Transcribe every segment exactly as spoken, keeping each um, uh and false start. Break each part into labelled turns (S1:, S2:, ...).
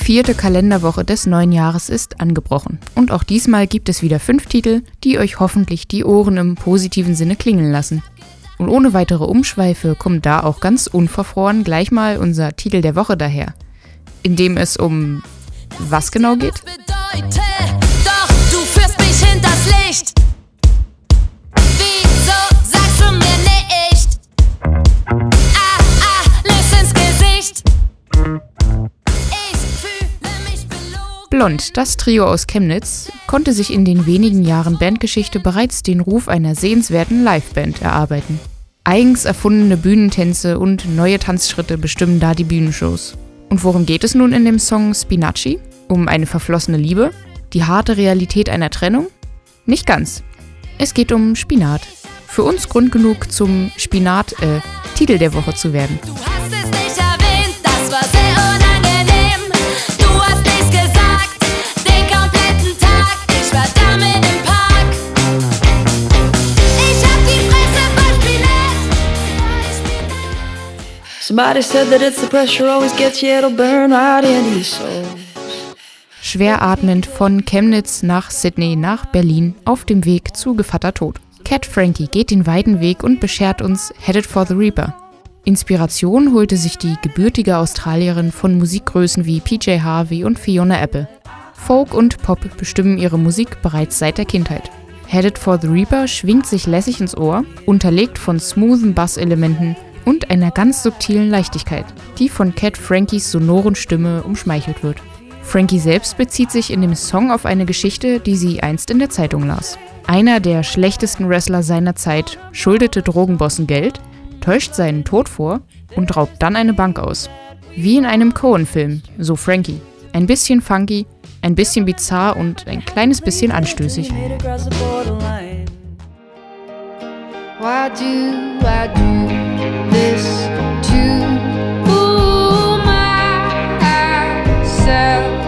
S1: vierte Kalenderwoche des neuen Jahres ist angebrochen. Und auch diesmal gibt es wieder fünf Titel, die euch hoffentlich die Ohren im positiven Sinne klingeln lassen. Und ohne weitere Umschweife kommt da auch ganz unverfroren gleich mal unser Titel der Woche daher, in dem es um was genau geht?
S2: Doch du führst mich hinters Licht. Wieso sagst du mir nicht? Ah, ah, lös ins Gesicht. Ich fühle mich belogen.
S1: Blond, das Trio aus Chemnitz, konnte sich in den wenigen Jahren Bandgeschichte bereits den Ruf einer sehenswerten Liveband erarbeiten. Eigens erfundene Bühnentänze und neue Tanzschritte bestimmen da die Bühnenshows. Und worum geht es nun in dem Song Spinaci? Um eine verflossene Liebe? Die harte Realität einer Trennung? Nicht ganz. Es geht um Spinat. Für uns Grund genug, zum Spinat, äh, Titel der Woche zu werden.
S2: Du hast es nicht erwähnt, das war sehr unangenehm. Du hast nichts gesagt, den kompletten Tag. Ich war damit im Park. Ich hab die Fresse voll Spinat.
S3: Somebody said that it's the pressure always gets you, it'll burn right into your soul.
S1: Schwer atmend von Chemnitz nach Sydney nach Berlin auf dem Weg zu Gevatter Tod. Cat Frankie geht den weiten Weg und beschert uns Headed for the Reaper. Inspiration holte sich die gebürtige Australierin von Musikgrößen wie P J Harvey und Fiona Apple. Folk und Pop bestimmen ihre Musik bereits seit der Kindheit. Headed for the Reaper schwingt sich lässig ins Ohr, unterlegt von smoothen Basselementen und einer ganz subtilen Leichtigkeit, die von Cat Frankies sonoren Stimme umschmeichelt wird. Frankie selbst bezieht sich in dem Song auf eine Geschichte, die sie einst in der Zeitung las. Einer der schlechtesten Wrestler seiner Zeit schuldete Drogenbossen Geld, täuscht seinen Tod vor und raubt dann eine Bank aus. Wie in einem Coen-Film, so Frankie. Ein bisschen funky, ein bisschen bizarr und ein kleines bisschen anstößig.
S3: Why do I do this to myself?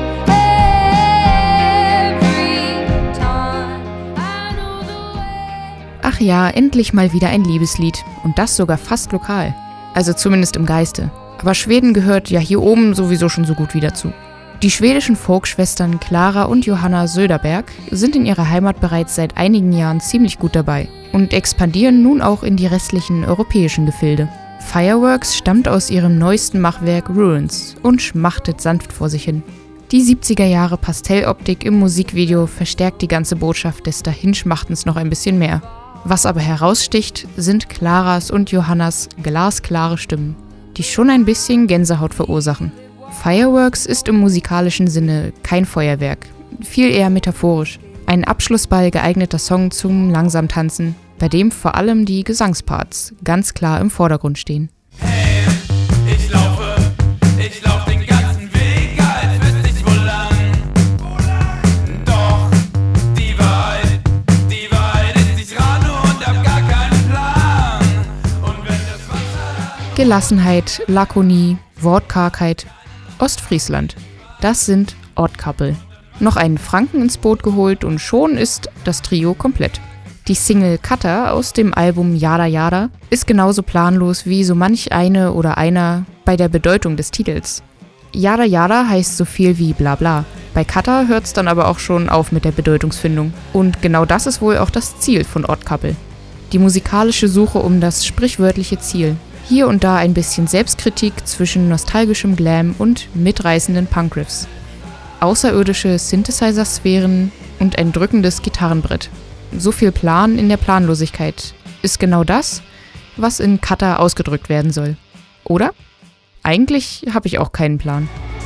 S1: Ach ja, endlich mal wieder ein Liebeslied. Und das sogar fast lokal. Also zumindest im Geiste. Aber Schweden gehört ja hier oben sowieso schon so gut wie dazu. Die schwedischen Folkschwestern Clara und Johanna Söderberg sind in ihrer Heimat bereits seit einigen Jahren ziemlich gut dabei und expandieren nun auch in die restlichen europäischen Gefilde. Fireworks stammt aus ihrem neuesten Machwerk Ruins und schmachtet sanft vor sich hin. Die siebziger Jahre Pastelloptik im Musikvideo verstärkt die ganze Botschaft des Dahinschmachtens noch ein bisschen mehr. Was aber heraussticht, sind Claras und Johannas glasklare Stimmen, die schon ein bisschen Gänsehaut verursachen. Fireworks ist im musikalischen Sinne kein Feuerwerk, viel eher metaphorisch. Ein Abschlussball geeigneter Song zum Langsamtanzen, bei dem vor allem die Gesangsparts ganz klar im Vordergrund stehen.
S4: Hey, ich laufe, ich laufe den ganzen Weg, als wüsste ich wo lang. Doch, die Wahrheit, die Wahrheit ist, ich ran und hab gar keinen Plan. Und wenn das Wasser...
S1: Gelassenheit, Lakonie, Wortkargheit. Ostfriesland. Das sind Odd Couple. Noch einen Franken ins Boot geholt und schon ist das Trio komplett. Die Single Cutter aus dem Album Yada Yada ist genauso planlos wie so manch eine oder einer bei der Bedeutung des Titels. Yada Yada heißt so viel wie bla bla. Bei Cutter hört's dann aber auch schon auf mit der Bedeutungsfindung. Und genau das ist wohl auch das Ziel von Odd Couple. Die musikalische Suche um das sprichwörtliche Ziel. Hier und da ein bisschen Selbstkritik zwischen nostalgischem Glam und mitreißenden Punkriffs. Außerirdische Synthesizer-Sphären und ein drückendes Gitarrenbrett. So viel Plan in der Planlosigkeit ist genau das, was in Cutter ausgedrückt werden soll. Oder? Eigentlich habe ich auch keinen Plan.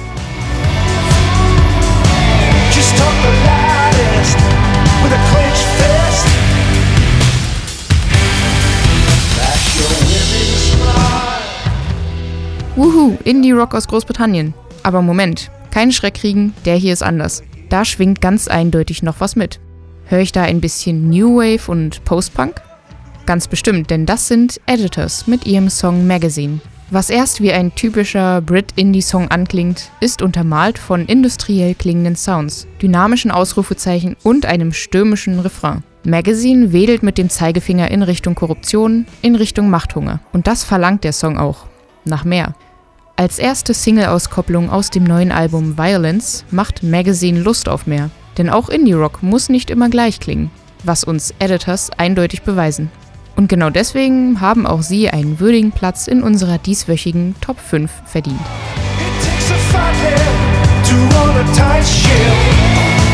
S5: Just talk the loudest with a clenched fist. That's your women's smile.
S1: Wuhu, Indie-Rock aus Großbritannien. Aber Moment, keinen Schreck kriegen, der hier ist anders. Da schwingt ganz eindeutig noch was mit. Höre ich da ein bisschen New Wave und Post-Punk? Ganz bestimmt, denn das sind Editors mit ihrem Song Magazine. Was erst wie ein typischer Brit-Indie-Song anklingt, ist untermalt von industriell klingenden Sounds, dynamischen Ausrufezeichen und einem stürmischen Refrain. Magazine wedelt mit dem Zeigefinger in Richtung Korruption, in Richtung Machthunger. Und das verlangt der Song auch. Nach mehr. Als erste Single-Auskopplung aus dem neuen Album Violence macht Magazine Lust auf mehr. Denn auch Indie-Rock muss nicht immer gleich klingen, was uns Editors eindeutig beweisen. Und genau deswegen haben auch sie einen würdigen Platz in unserer dieswöchigen Top fünf verdient.
S5: It takes a fat man to run a tight ship.